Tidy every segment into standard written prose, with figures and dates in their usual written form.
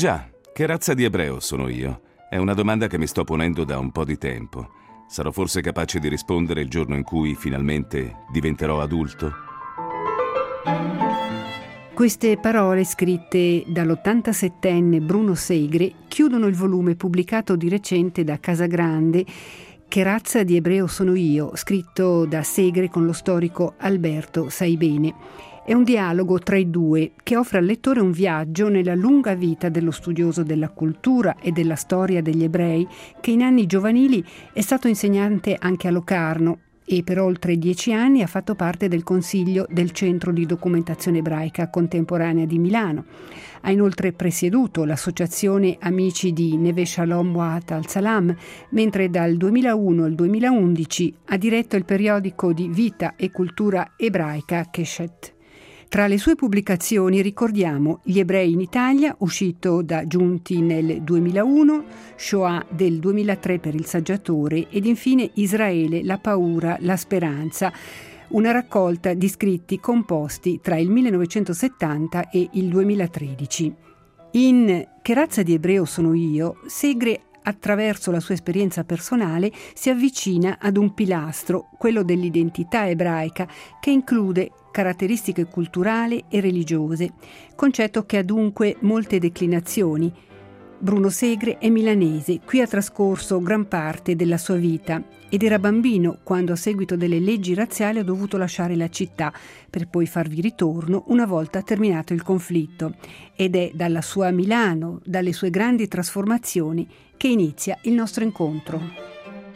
Già, che razza di ebreo sono io? È una domanda che mi sto ponendo da un po' di tempo. Sarò forse capace di rispondere il giorno in cui finalmente diventerò adulto? Queste parole, scritte dall'87enne Bruno Segre, chiudono il volume pubblicato di recente da Casagrande, Che razza di ebreo sono io, scritto da Segre con lo storico Alberto Saibene. È un dialogo tra i due che offre al lettore un viaggio nella lunga vita dello studioso della cultura e della storia degli ebrei, che in anni giovanili è stato insegnante anche a Locarno e per oltre 10 anni ha fatto parte del consiglio del Centro di Documentazione Ebraica Contemporanea di Milano. Ha inoltre presieduto l'associazione Amici di Neve Shalom Wahat al-Salam, mentre dal 2001 al 2011 ha diretto il periodico di vita e cultura ebraica Keshet. Tra le sue pubblicazioni ricordiamo Gli ebrei in Italia, uscito da Giunti nel 2001, Shoah del 2003 per Il Saggiatore ed infine Israele, la paura, la speranza, una raccolta di scritti composti tra il 1970 e il 2013. In Che razza di ebreo sono io, Segre, attraverso la sua esperienza personale, si avvicina ad un pilastro, quello dell'identità ebraica, che include caratteristiche culturali e religiose, concetto che ha dunque molte declinazioni. Bruno Segre è milanese, qui ha trascorso gran parte della sua vita ed era bambino quando a seguito delle leggi razziali ha dovuto lasciare la città per poi farvi ritorno una volta terminato il conflitto, ed è dalla sua Milano, dalle sue grandi trasformazioni, che inizia il nostro incontro.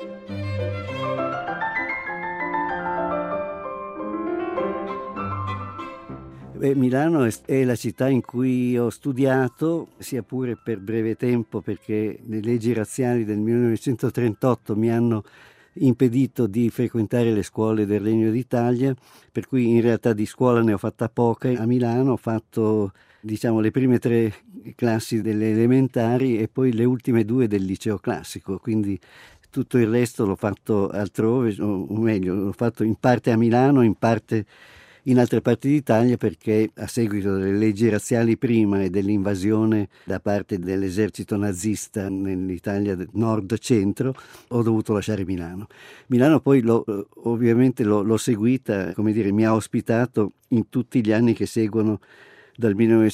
Milano è la città in cui ho studiato, sia pure per breve tempo, perché le leggi razziali del 1938 mi hanno impedito di frequentare le scuole del Regno d'Italia, per cui in realtà di scuola ne ho fatta poca. A Milano ho fatto le prime 3 classi delle elementari e poi le ultime 2 del liceo classico, quindi tutto il resto l'ho fatto altrove, o meglio, l'ho fatto in parte a Milano, in parte in altre parti d'Italia, perché a seguito delle leggi razziali prima e dell'invasione da parte dell'esercito nazista nell'Italia del nord-centro ho dovuto lasciare Milano. Milano poi ovviamente l'ho seguita, mi ha ospitato in tutti gli anni che seguono dal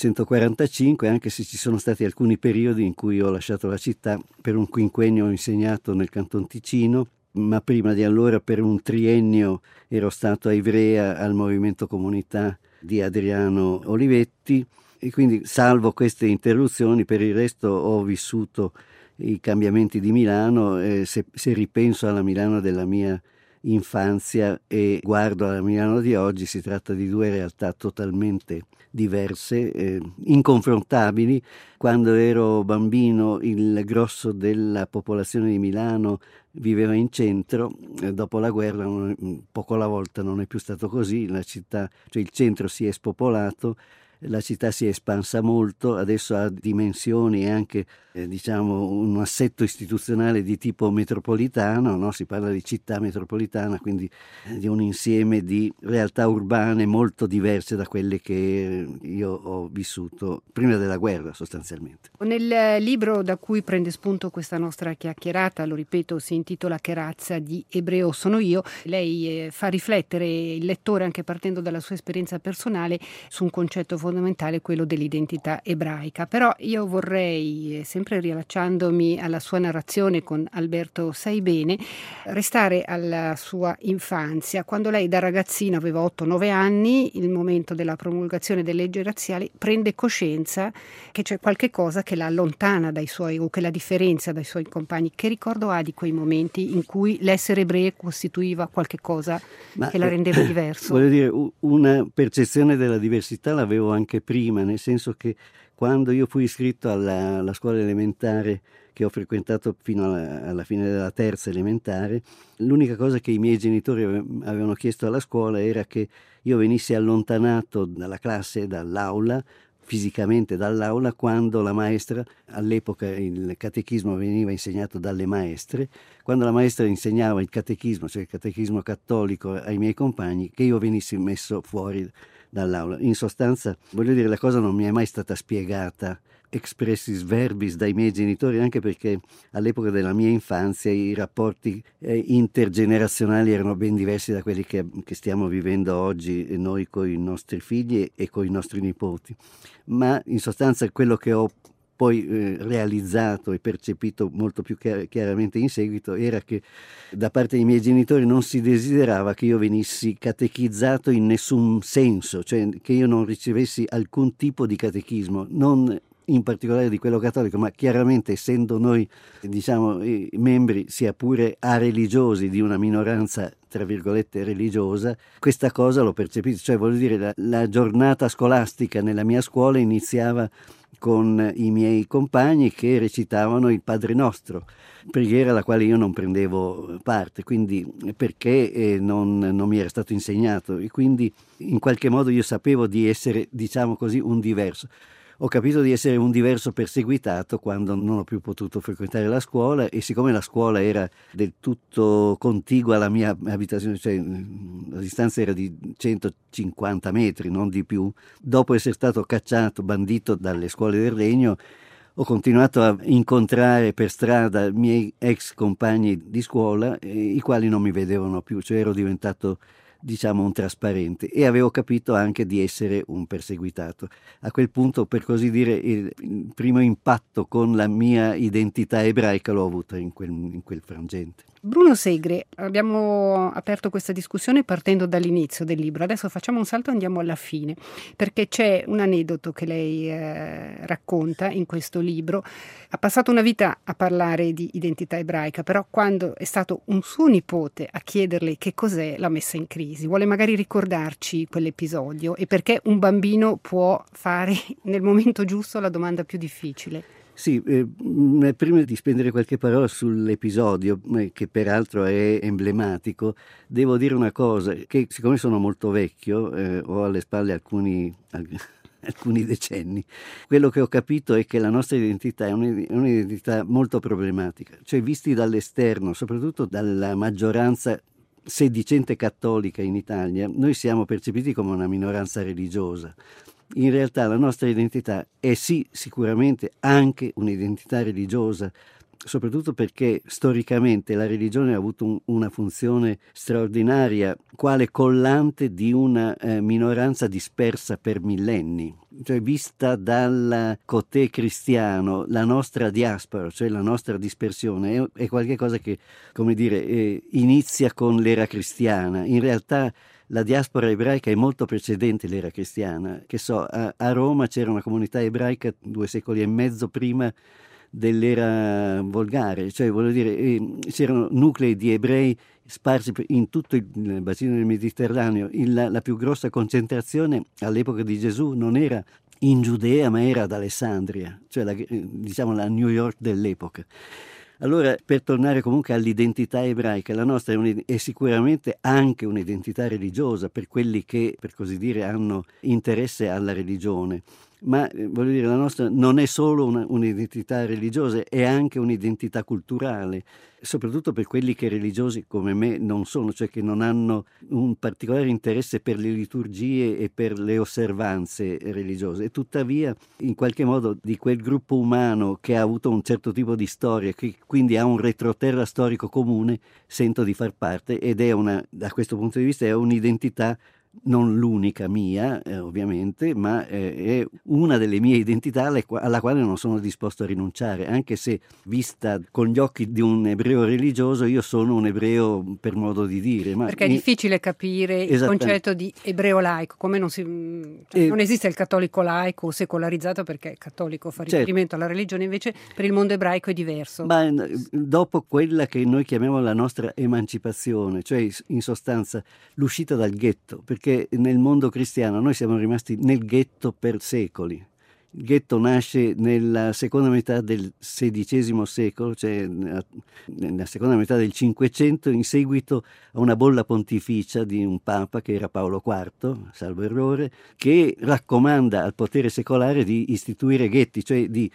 1945, anche se ci sono stati alcuni periodi in cui ho lasciato la città. Per un quinquennio ho insegnato nel Canton Ticino, ma prima di allora per un triennio ero stato a Ivrea al Movimento Comunità di Adriano Olivetti, e quindi salvo queste interruzioni per il resto ho vissuto i cambiamenti di Milano. Se ripenso alla Milano della mia infanzia e guardo alla Milano di oggi, si tratta di 2 realtà totalmente diverse, inconfrontabili. Quando ero bambino il grosso della popolazione di Milano viveva in centro, dopo la guerra poco alla volta non è più stato così, la città, cioè il centro si è spopolato, la città si è espansa molto, adesso ha dimensioni e anche un assetto istituzionale di tipo metropolitano, no? Si parla di città metropolitana, quindi di un insieme di realtà urbane molto diverse da quelle che io ho vissuto prima della guerra sostanzialmente. Nel libro da cui prende spunto questa nostra chiacchierata, lo ripeto, si intitola Che razza di ebreo sono io, lei fa riflettere il lettore, anche partendo dalla sua esperienza personale, su un concetto fondamentale, quello dell'identità ebraica. Però io vorrei, sempre riallacciandomi alla sua narrazione con Alberto Saibene, restare alla sua infanzia, quando lei da ragazzina aveva 8-9 anni, il momento della promulgazione delle leggi razziali, prende coscienza che c'è qualche cosa che la allontana dai suoi, o che la differenzia dai suoi compagni. Che ricordo ha di quei momenti in cui l'essere ebreo costituiva qualche cosa che la rendeva diverso? Voglio dire, una percezione della diversità l'avevo anche prima, nel senso che quando io fui iscritto alla scuola elementare, che ho frequentato fino alla fine della 3ª elementare, l'unica cosa che i miei genitori avevano chiesto alla scuola era che io venissi allontanato dalla classe, dall'aula, fisicamente dall'aula, quando la maestra, all'epoca il catechismo veniva insegnato dalle maestre, quando la maestra insegnava il catechismo, cioè il catechismo cattolico, ai miei compagni, che io venissi messo fuori dall'aula. In sostanza, voglio dire, la cosa non mi è mai stata spiegata expressis verbis dai miei genitori, anche perché all'epoca della mia infanzia i rapporti intergenerazionali erano ben diversi da quelli che stiamo vivendo oggi noi con i nostri figli e con i nostri nipoti. Ma in sostanza quello che ho poi realizzato e percepito molto più chiaramente in seguito era che da parte dei miei genitori non si desiderava che io venissi catechizzato in nessun senso, cioè che io non ricevessi alcun tipo di catechismo, non in particolare di quello cattolico, ma chiaramente essendo noi, diciamo, membri sia pure religiosi di una minoranza tra virgolette religiosa, questa cosa l'ho percepita, cioè voglio dire la giornata scolastica nella mia scuola iniziava con i miei compagni che recitavano il Padre Nostro, preghiera alla quale io non prendevo parte, quindi perché non mi era stato insegnato, e quindi in qualche modo io sapevo di essere, diciamo così, un diverso. Ho capito di essere un diverso perseguitato quando non ho più potuto frequentare la scuola, e siccome la scuola era del tutto contigua alla mia abitazione, cioè la distanza era di 150 metri, non di più, dopo essere stato cacciato, bandito dalle scuole del Regno, ho continuato a incontrare per strada miei ex compagni di scuola, i quali non mi vedevano più, cioè ero diventato, diciamo, un trasparente, e avevo capito anche di essere un perseguitato. A quel punto, per così dire, il primo impatto con la mia identità ebraica l'ho avuto in quel frangente. Bruno Segre, abbiamo aperto questa discussione partendo dall'inizio del libro, adesso facciamo un salto e andiamo alla fine, perché c'è un aneddoto che lei racconta in questo libro. Ha passato una vita a parlare di identità ebraica, però quando è stato un suo nipote a chiederle che cos'è, l'ha messa in crisi. Vuole magari ricordarci quell'episodio e perché un bambino può fare nel momento giusto la domanda più difficile? Sì, prima di spendere qualche parola sull'episodio, che peraltro è emblematico, devo dire una cosa, che siccome sono molto vecchio, ho alle spalle alcuni decenni, quello che ho capito è che la nostra identità è un'identità molto problematica, cioè visti dall'esterno, soprattutto dalla maggioranza sedicente cattolica in Italia, noi siamo percepiti come una minoranza religiosa. In realtà la nostra identità è sì sicuramente anche un'identità religiosa, soprattutto perché storicamente la religione ha avuto una funzione straordinaria quale collante di una minoranza dispersa per millenni. Cioè, vista dal côté cristiano, la nostra diaspora, cioè la nostra dispersione, è qualcosa che, come dire, inizia con l'era cristiana. In realtà la diaspora ebraica è molto precedente l'era cristiana. Che so, a Roma c'era una comunità ebraica 2 secoli e mezzo prima dell'era volgare, cioè voglio dire, c'erano nuclei di ebrei sparsi in tutto il bacino del Mediterraneo. La più grossa concentrazione all'epoca di Gesù non era in Giudea, ma era ad Alessandria, cioè diciamo la New York dell'epoca. Allora, per tornare comunque all'identità ebraica, la nostra è sicuramente anche un'identità religiosa per quelli che, per così dire, hanno interesse alla religione. Ma voglio dire, la nostra non è solo un'identità religiosa, è anche un'identità culturale, soprattutto per quelli che religiosi come me non sono, cioè che non hanno un particolare interesse per le liturgie e per le osservanze religiose. E tuttavia, in qualche modo, di quel gruppo umano che ha avuto un certo tipo di storia, che quindi ha un retroterra storico comune, sento di far parte, ed è da questo punto di vista, è un'identità non l'unica mia, ovviamente, ma è una delle mie identità alla quale non sono disposto a rinunciare, anche se vista con gli occhi di un ebreo religioso, io sono un ebreo per modo di dire. Perché è difficile capire il concetto di ebreo laico, come non esiste il cattolico laico o secolarizzato, perché il cattolico fa riferimento alla religione, invece per il mondo ebraico è diverso. Ma dopo quella che noi chiamiamo la nostra emancipazione, cioè in sostanza l'uscita dal ghetto, perché nel mondo cristiano noi siamo rimasti nel ghetto per secoli. Il ghetto nasce nella seconda metà del XVI secolo, cioè nella seconda metà del Cinquecento, in seguito a una bolla pontificia di un papa che era Paolo IV, salvo errore, che raccomanda al potere secolare di istituire ghetti, cioè di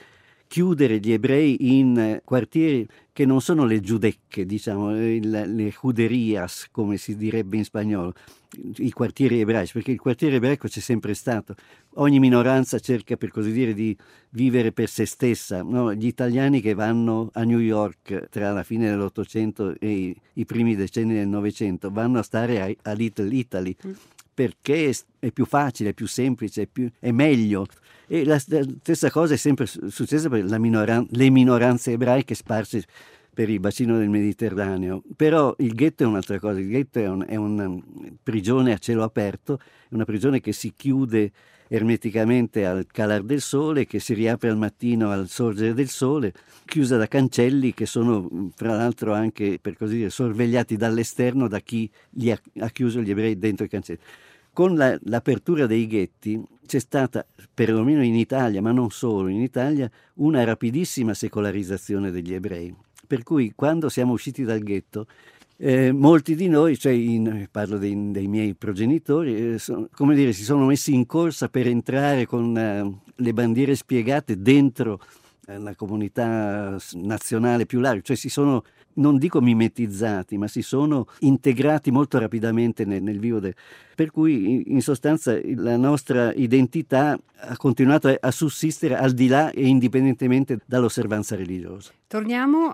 chiudere gli ebrei in quartieri che non sono le giudecche, diciamo, le juderias, come si direbbe in spagnolo, i quartieri ebraici, perché il quartiere ebraico c'è sempre stato. Ogni minoranza cerca, per così dire, di vivere per se stessa, no? Gli italiani che vanno a New York tra la fine dell'Ottocento e i primi decenni del Novecento vanno a stare a Little Italy, perché è più facile, è più semplice, è meglio. E la stessa cosa è sempre successa per le minoranze ebraiche sparse per il bacino del Mediterraneo. Però il ghetto è un'altra cosa, il ghetto è una prigione a cielo aperto, è una prigione che si chiude ermeticamente al calar del sole, che si riapre al mattino al sorgere del sole, chiusa da cancelli che sono fra l'altro anche, per così dire, sorvegliati dall'esterno da chi ha chiuso gli ebrei dentro i cancelli. Con l'apertura dei ghetti c'è stata, perlomeno in Italia, ma non solo in Italia, una rapidissima secolarizzazione degli ebrei. Per cui quando siamo usciti dal ghetto, molti di noi, parlo dei miei progenitori, come dire, si sono messi in corsa per entrare con le bandiere spiegate dentro la comunità nazionale più larga, cioè si sono, non dico mimetizzati, ma si sono integrati molto rapidamente nel vivo per cui in sostanza la nostra identità ha continuato a sussistere al di là e indipendentemente dall'osservanza religiosa. Torniamo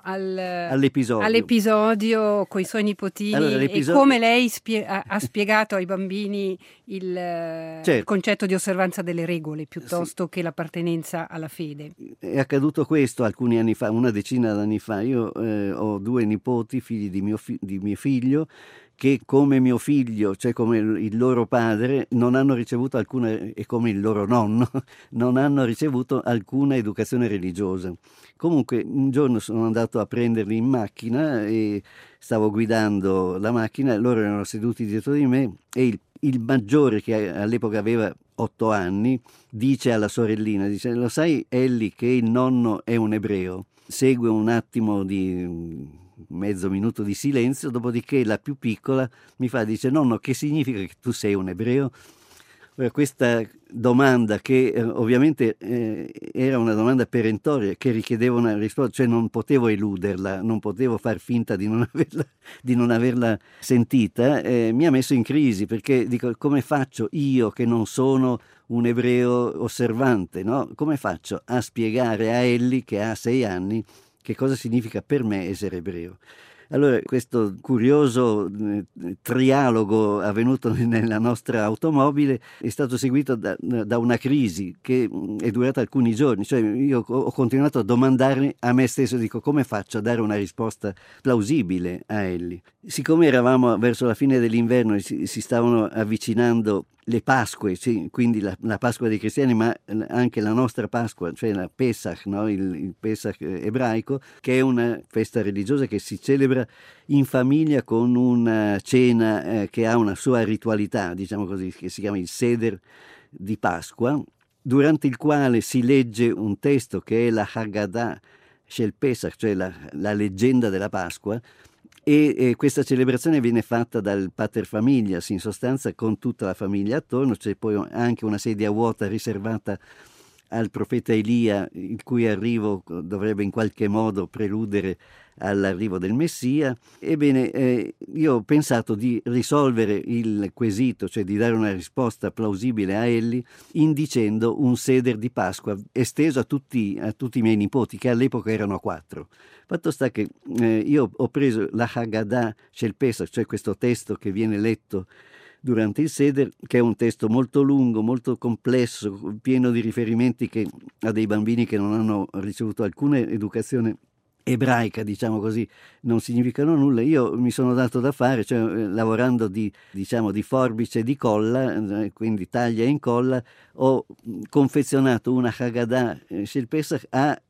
all'episodio con i suoi nipotini. Allora, e come lei ha spiegato ai bambini il concetto di osservanza delle regole piuttosto che l'appartenenza alla fede. È accaduto questo alcuni anni fa, una decina d'anni fa. Io ho 2 nipoti, figli di mio figlio, che come mio figlio, cioè come il loro padre, non hanno ricevuto alcuna, e come il loro nonno, non hanno ricevuto alcuna educazione religiosa. Comunque un giorno sono andato a prenderli in macchina e stavo guidando la macchina, loro erano seduti dietro di me e il maggiore, che all'epoca aveva 8 anni, dice alla sorellina, dice: lo sai Ellie che il nonno è un ebreo? Segue un attimo di mezzo minuto di silenzio, dopodiché la più piccola dice: nonno, che significa che tu sei un ebreo? Questa domanda, che ovviamente era una domanda perentoria, che richiedeva una risposta, cioè non potevo eluderla, non potevo far finta di non averla sentita, mi ha messo in crisi, perché dico: come faccio io, che non sono un ebreo osservante, no? Come faccio a spiegare a Ellie, che ha 6 anni, che cosa significa per me essere ebreo? Allora, questo curioso trialogo avvenuto nella nostra automobile è stato seguito da una crisi che è durata alcuni giorni. Cioè, io ho continuato a domandarmi a me stesso, dico: come faccio a dare una risposta plausibile a Ellie? Siccome eravamo verso la fine dell'inverno e si stavano avvicinando le Pasque, quindi la Pasqua dei cristiani, ma anche la nostra Pasqua, cioè la Pesach, no? il Pesach ebraico, che è una festa religiosa che si celebra in famiglia con una cena che ha una sua ritualità, diciamo così, che si chiama il Seder di Pasqua, durante il quale si legge un testo che è la Haggadah Shel Pesach, cioè la leggenda della Pasqua. E questa celebrazione viene fatta dal pater familias, in sostanza, con tutta la famiglia attorno. C'è poi anche una sedia vuota riservata al profeta Elia, il cui arrivo dovrebbe in qualche modo preludere all'arrivo del Messia. Ebbene, io ho pensato di risolvere il quesito, cioè di dare una risposta plausibile a Ellie, indicendo un seder di Pasqua esteso a tutti i miei nipoti, che all'epoca erano 4. Fatto sta che io ho preso la Haggadah Shel Pesach, cioè questo testo che viene letto durante il Seder, che è un testo molto lungo, molto complesso, pieno di riferimenti a dei bambini che non hanno ricevuto alcuna educazione ebraica, diciamo così, non significano nulla. Io mi sono dato da fare, cioè lavorando di forbice e di colla, quindi taglia e incolla, ho confezionato una Haggadah Shel Pesach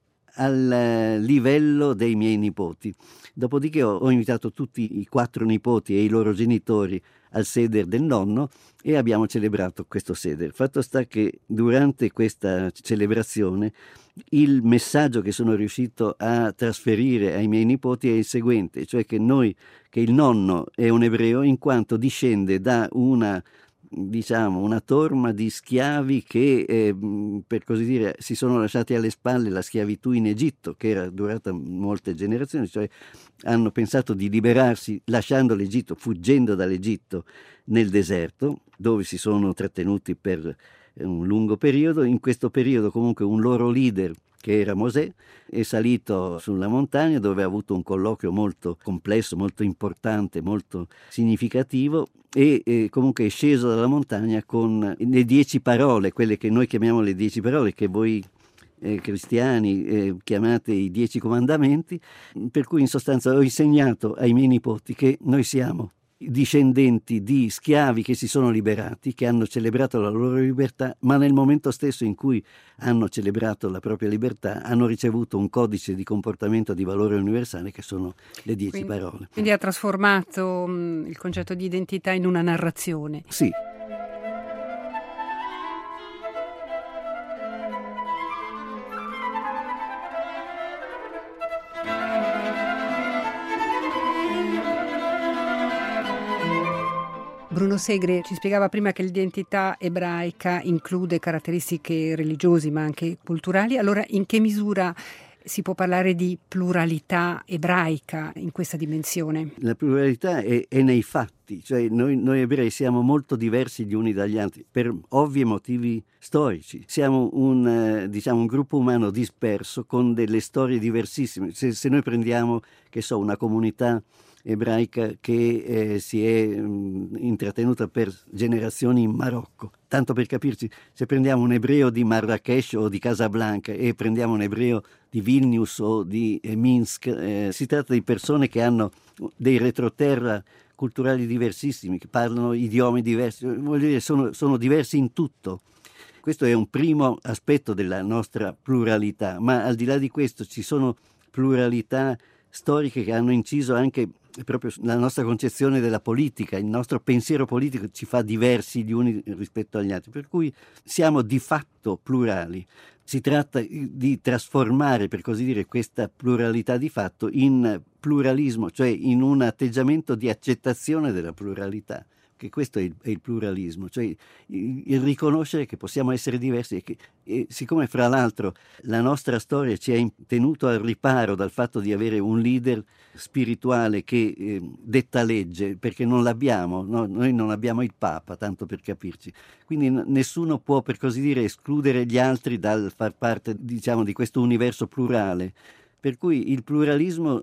al livello dei miei nipoti. Dopodiché ho invitato tutti i 4 nipoti e i loro genitori al Seder del nonno e abbiamo celebrato questo Seder. Fatto sta che durante questa celebrazione il messaggio che sono riuscito a trasferire ai miei nipoti è il seguente, cioè che il nonno è un ebreo in quanto discende da una diciamo, una torma di schiavi che, per così dire, si sono lasciati alle spalle la schiavitù in Egitto, che era durata molte generazioni, cioè hanno pensato di liberarsi lasciando l'Egitto, fuggendo dall'Egitto nel deserto, dove si sono trattenuti per un lungo periodo. In questo periodo comunque un loro leader, che era Mosè, è salito sulla montagna dove ha avuto un colloquio molto complesso, molto importante, molto significativo e comunque è sceso dalla montagna con le 10 parole, quelle che noi chiamiamo le 10 parole, che voi cristiani chiamate i 10 comandamenti, per cui in sostanza ho insegnato ai miei nipoti che noi siamo discendenti di schiavi che si sono liberati, che hanno celebrato la loro libertà, ma nel momento stesso in cui hanno celebrato la propria libertà hanno ricevuto un codice di comportamento di valore universale che sono le 10 parole. Quindi ha trasformato il concetto di identità in una narrazione. Sì. Bruno Segre ci spiegava prima che l'identità ebraica include caratteristiche religiose ma anche culturali. Allora, in che misura si può parlare di pluralità ebraica in questa dimensione? La pluralità è nei fatti, cioè noi ebrei siamo molto diversi gli uni dagli altri per ovvi motivi storici. Siamo un gruppo umano disperso con delle storie diversissime. Se noi prendiamo, una comunità ebraica che si è intrattenuta per generazioni in Marocco. Tanto per capirci, se prendiamo un ebreo di Marrakesh o di Casablanca e prendiamo un ebreo di Vilnius o di Minsk, si tratta di persone che hanno dei retroterra culturali diversissimi, che parlano idiomi diversi, voglio dire, sono diversi in tutto. Questo è un primo aspetto della nostra pluralità, ma al di là di questo ci sono pluralità storiche che hanno inciso anche proprio la nostra concezione della politica, il nostro pensiero politico ci fa diversi gli uni rispetto agli altri, per cui siamo di fatto plurali. Si tratta di trasformare, per così dire, questa pluralità di fatto in pluralismo, cioè in un atteggiamento di accettazione della pluralità, che questo è il pluralismo, cioè il riconoscere che possiamo essere diversi e siccome fra l'altro la nostra storia ci ha tenuto al riparo dal fatto di avere un leader spirituale che detta legge, perché non l'abbiamo, no? Noi non abbiamo il Papa, tanto per capirci, quindi nessuno può, per così dire, escludere gli altri dal far parte, diciamo, di questo universo plurale, per cui il pluralismo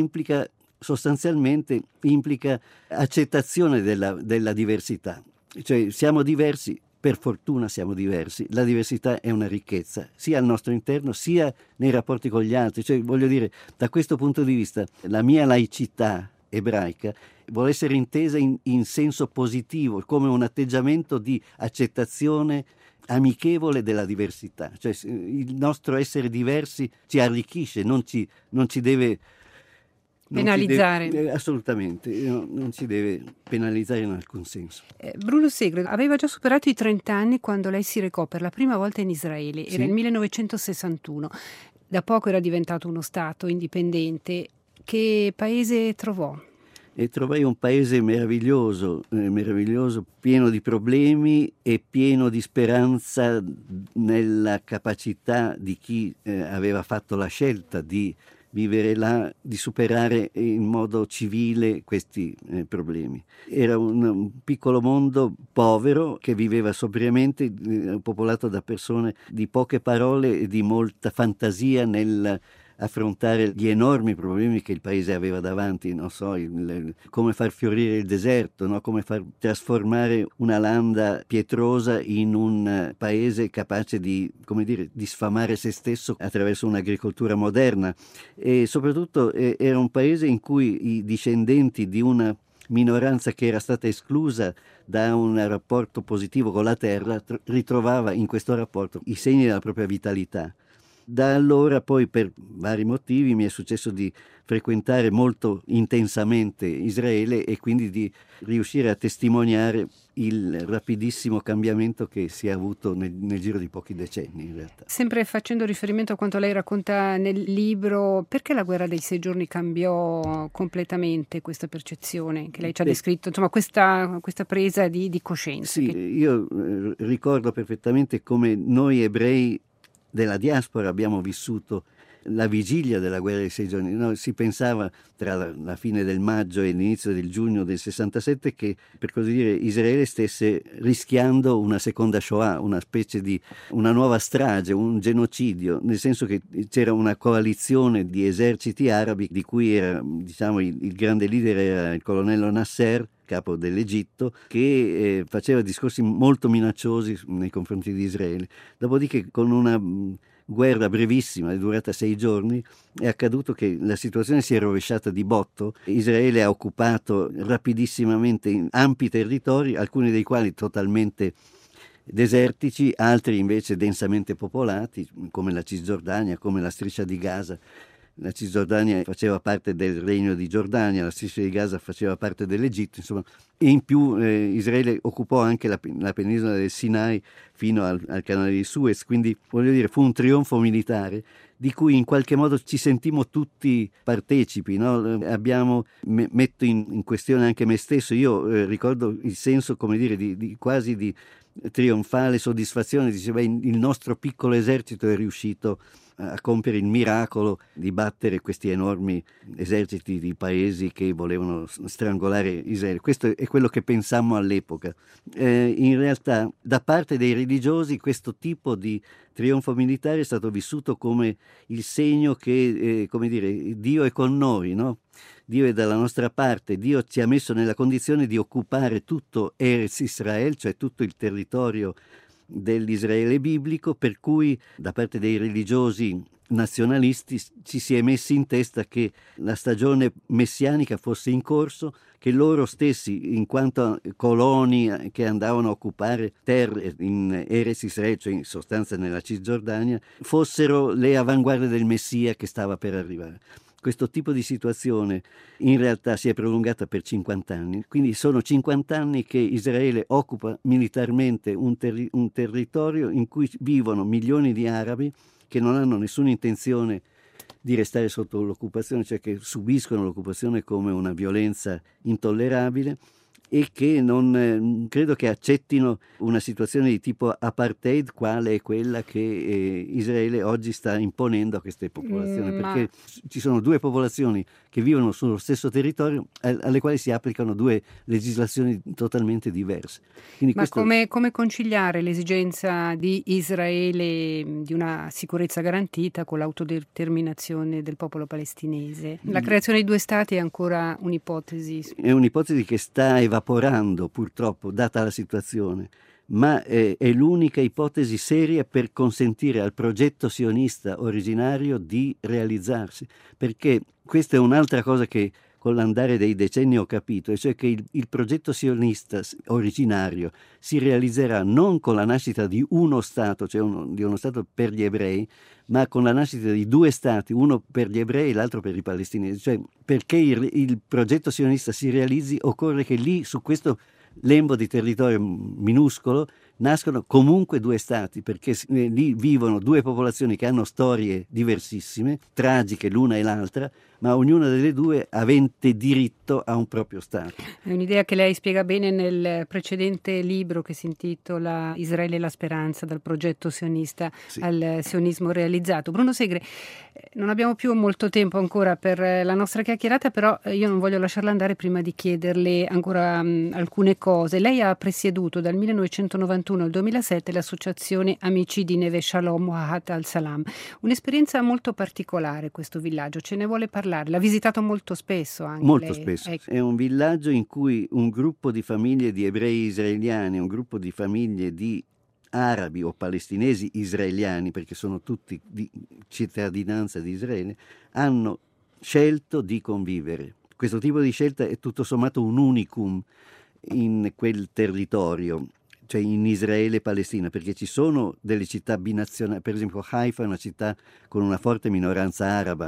sostanzialmente implica accettazione della diversità, cioè siamo diversi, per fortuna siamo diversi, la diversità è una ricchezza sia al nostro interno sia nei rapporti con gli altri, cioè voglio dire, da questo punto di vista la mia laicità ebraica vuole essere intesa in senso positivo, come un atteggiamento di accettazione amichevole della diversità, cioè il nostro essere diversi ci arricchisce, non ci deve penalizzare. Assolutamente, non si deve penalizzare in alcun senso. Bruno Segre aveva già superato i 30 anni quando lei si recò per la prima volta in Israele, era il 1961. Da poco era diventato uno Stato indipendente. Che paese trovò? E trovai un paese meraviglioso, pieno di problemi e pieno di speranza nella capacità di chi aveva fatto la scelta di vivere là, di superare in modo civile questi problemi. Era un piccolo mondo povero che viveva sobriamente, popolato da persone di poche parole e di molta fantasia nel affrontare gli enormi problemi che il paese aveva davanti, come far fiorire il deserto, no? Come far trasformare una landa pietrosa in un paese capace di sfamare se stesso attraverso un'agricoltura moderna, e soprattutto era un paese in cui i discendenti di una minoranza che era stata esclusa da un rapporto positivo con la terra ritrovava in questo rapporto i segni della propria vitalità. Da allora poi, per vari motivi, mi è successo di frequentare molto intensamente Israele e quindi di riuscire a testimoniare il rapidissimo cambiamento che si è avuto nel giro di pochi decenni, in realtà. Sempre facendo riferimento a quanto lei racconta nel libro, perché la guerra dei 6 giorni cambiò completamente questa percezione che lei ci ha descritto, insomma questa presa di coscienza? Sì, io ricordo perfettamente come noi ebrei della diaspora abbiamo vissuto la vigilia della guerra dei 6 giorni. No, si pensava tra la fine del maggio e l'inizio del giugno del 67 che, per così dire, Israele stesse rischiando una seconda Shoah, una specie di una nuova strage, un genocidio, nel senso che c'era una coalizione di eserciti arabi di cui era, diciamo, il grande leader era il colonnello Nasser, capo dell'Egitto, che faceva discorsi molto minacciosi nei confronti di Israele. Dopodiché, con una guerra brevissima, è durata 6 giorni, è accaduto che la situazione si è rovesciata di botto. Israele ha occupato rapidissimamente ampi territori, alcuni dei quali totalmente desertici, altri invece densamente popolati, come la Cisgiordania, come la striscia di Gaza. La Cisgiordania faceva parte del Regno di Giordania, la striscia di Gaza faceva parte dell'Egitto, insomma, e in più Israele occupò anche la penisola del Sinai fino al canale di Suez, quindi voglio dire fu un trionfo militare di cui in qualche modo ci sentimmo tutti partecipi, no? Metto in questione anche me stesso. Io ricordo il senso, come dire, quasi di trionfale soddisfazione, diceva il nostro piccolo esercito è riuscito a compiere il miracolo di battere questi enormi eserciti di paesi che volevano strangolare Israele. Questo è quello che pensammo all'epoca. In realtà, da parte dei religiosi, questo tipo di trionfo militare è stato vissuto come il segno che, come dire, Dio è con noi, no? Dio è dalla nostra parte, Dio ci ha messo nella condizione di occupare tutto Eretz Israel, cioè tutto il territorio dell'Israele biblico, per cui da parte dei religiosi nazionalisti ci si è messi in testa che la stagione messianica fosse in corso, che loro stessi, in quanto coloni che andavano a occupare terre in Eretz Israele, cioè in sostanza nella Cisgiordania, fossero le avanguardie del Messia che stava per arrivare. Questo tipo di situazione in realtà si è prolungata per 50 anni, quindi sono 50 anni che Israele occupa militarmente un territorio in cui vivono milioni di arabi che non hanno nessuna intenzione di restare sotto l'occupazione, cioè che subiscono l'occupazione come una violenza intollerabile e che non credo che accettino una situazione di tipo apartheid quale è quella che Israele oggi sta imponendo a queste popolazioni, perché ci sono due popolazioni che vivono sullo stesso territorio alle quali si applicano due legislazioni totalmente diverse. Quindi ma come conciliare l'esigenza di Israele di una sicurezza garantita con l'autodeterminazione del popolo palestinese? La creazione di 2 stati è ancora un'ipotesi? È un'ipotesi che sta evaporando, purtroppo, data la situazione, ma è l'unica ipotesi seria per consentire al progetto sionista originario di realizzarsi, perché questa è un'altra cosa che con l'andare dei decenni ho capito, e cioè che il progetto sionista originario si realizzerà non con la nascita di uno Stato, cioè di uno Stato per gli ebrei, ma con la nascita di 2 stati, uno per gli ebrei e l'altro per i palestinesi. Cioè, perché il progetto sionista si realizzi, occorre che lì, su questo lembo di territorio minuscolo, nascono comunque 2 stati, perché lì vivono 2 popolazioni che hanno storie diversissime, tragiche l'una e l'altra, ma ognuna delle 2 avente diritto a un proprio Stato. È un'idea che lei spiega bene nel precedente libro che si intitola Israele e la speranza, dal progetto sionista al sionismo realizzato. Bruno Segre, non abbiamo più molto tempo ancora per la nostra chiacchierata, però io non voglio lasciarla andare prima di chiederle ancora alcune cose. Lei ha presieduto dal 1991 al 2007 l'associazione Amici di Neve Shalom Wahat al-Salam, un'esperienza molto particolare questo villaggio, ce ne vuole parlare? L'ha visitato molto spesso anche molto lei. Spesso. Ecco. È un villaggio in cui un gruppo di famiglie di ebrei israeliani, un gruppo di famiglie di arabi o palestinesi israeliani, perché sono tutti di cittadinanza di Israele, hanno scelto di convivere. Questo tipo di scelta è tutto sommato un unicum in quel territorio. cioè in Israele e Palestina, perché ci sono delle città binazionali, per esempio Haifa è una città con una forte minoranza araba,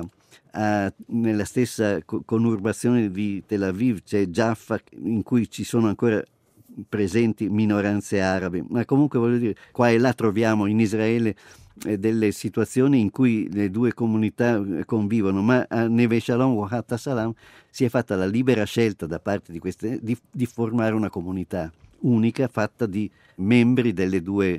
nella stessa conurbazione di Tel Aviv c'è Jaffa in cui ci sono ancora presenti minoranze arabe, ma comunque voglio dire, qua e là troviamo in Israele delle situazioni in cui le due comunità convivono, ma a Neve Shalom o Hatta Salam si è fatta la libera scelta da parte di queste di formare una comunità unica fatta di membri delle due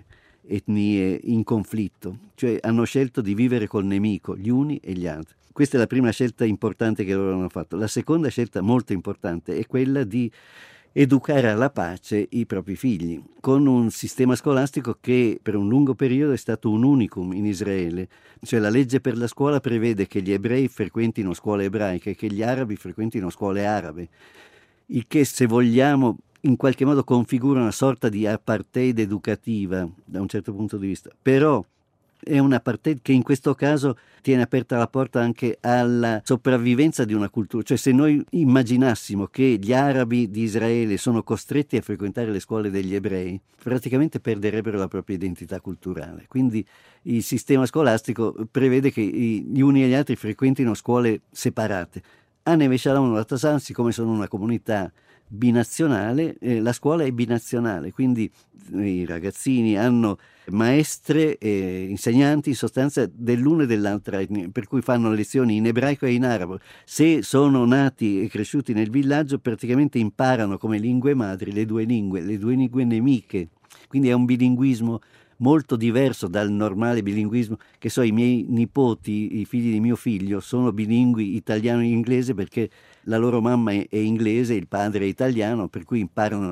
etnie in conflitto, cioè hanno scelto di vivere col nemico, gli uni e gli altri. Questa è la prima scelta importante che loro hanno fatto. La seconda scelta molto importante è quella di educare alla pace i propri figli, con un sistema scolastico che per un lungo periodo è stato un unicum in Israele. Cioè la legge per la scuola prevede che gli ebrei frequentino scuole ebraiche e che gli arabi frequentino scuole arabe, il che, se vogliamo, in qualche modo configura una sorta di apartheid educativa da un certo punto di vista. Però è un apartheid che in questo caso tiene aperta la porta anche alla sopravvivenza di una cultura. Cioè, se noi immaginassimo che gli arabi di Israele sono costretti a frequentare le scuole degli ebrei, praticamente perderebbero la propria identità culturale. Quindi il sistema scolastico prevede che gli uni e gli altri frequentino scuole separate. A Neve Shalom e Hatta Salam, siccome sono una comunità binazionale, la scuola è binazionale, quindi i ragazzini hanno maestre e insegnanti in sostanza dell'una e dell'altra etnia, per cui fanno lezioni in ebraico e in arabo. Se sono nati e cresciuti nel villaggio, praticamente imparano come lingue madri le due lingue nemiche, quindi è un bilinguismo molto diverso dal normale bilinguismo. Che so, i miei nipoti, i figli di mio figlio, sono bilingui italiano e inglese perché la loro mamma è inglese, il padre è italiano, per cui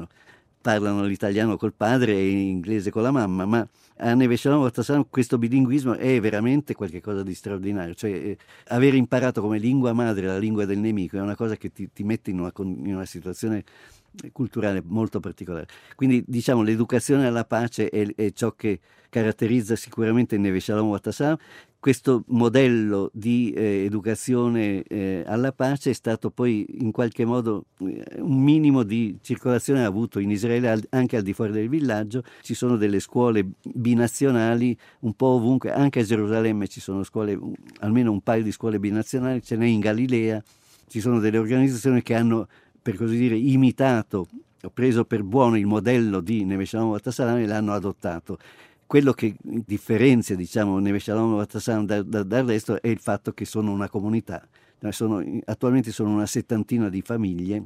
parlano l'italiano col padre e l'inglese con la mamma, ma a Neve Shalom questo bilinguismo è veramente qualcosa di straordinario. Cioè aver imparato come lingua madre la lingua del nemico è una cosa che ti mette in una situazione culturale molto particolare. Quindi diciamo l'educazione alla pace è ciò che caratterizza sicuramente Neve Shalom Hatta Salam. Questo modello di educazione alla pace è stato poi in qualche modo un minimo di circolazione ha avuto in Israele anche al di fuori del villaggio. Ci sono delle scuole binazionali un po' ovunque, anche a Gerusalemme ci sono scuole, almeno un paio di scuole binazionali, ce n'è in Galilea. Ci sono delle organizzazioni che hanno, per così dire, imitato, preso per buono il modello di Neve Shalom Hatta Salam e l'hanno adottato. Quello che differenzia, diciamo, Neve Shalom Hatta Salam dal resto è il fatto che sono una comunità. Attualmente sono una settantina di famiglie,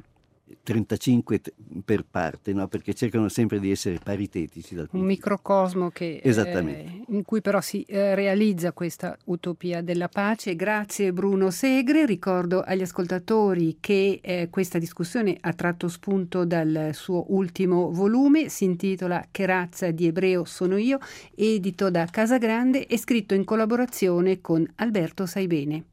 35 per parte, no? Perché cercano sempre di essere paritetici. Un microcosmo che, in cui però si realizza questa utopia della pace. Grazie Bruno Segre. Ricordo agli ascoltatori che questa discussione ha tratto spunto dal suo ultimo volume, si intitola Che razza di ebreo sono io, edito da Casagrande e scritto in collaborazione con Alberto Saibene.